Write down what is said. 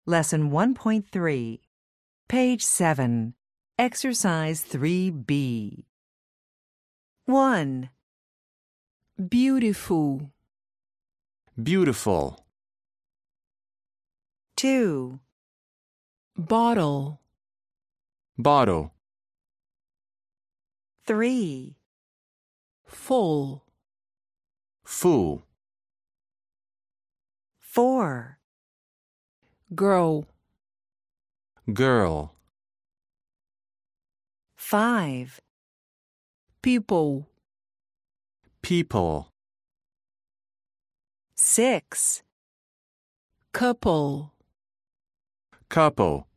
Lesson 1.3, page 7, Exercise 3B. 1. Beautiful. Beautiful. 2. Bottle. Bottle. 3. Full. Full. 4. Girl. Girl. 5. People. People. 6. Couple. Couple.